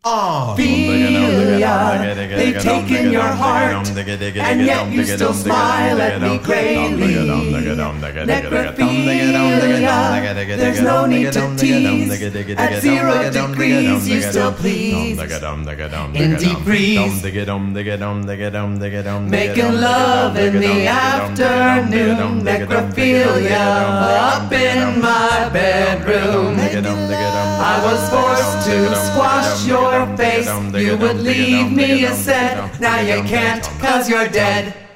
Necrophilia, they've taken your heart, and yet you still smile at me grayly. Necrophilia, there's no need to tease. At 0 degrees, you still please. In deep freeze, making love in the afternoon. Necrophilia, up in my bedroom. I was forced to squash your face. You would leave me a set. Now you can't, 'cause you're dead.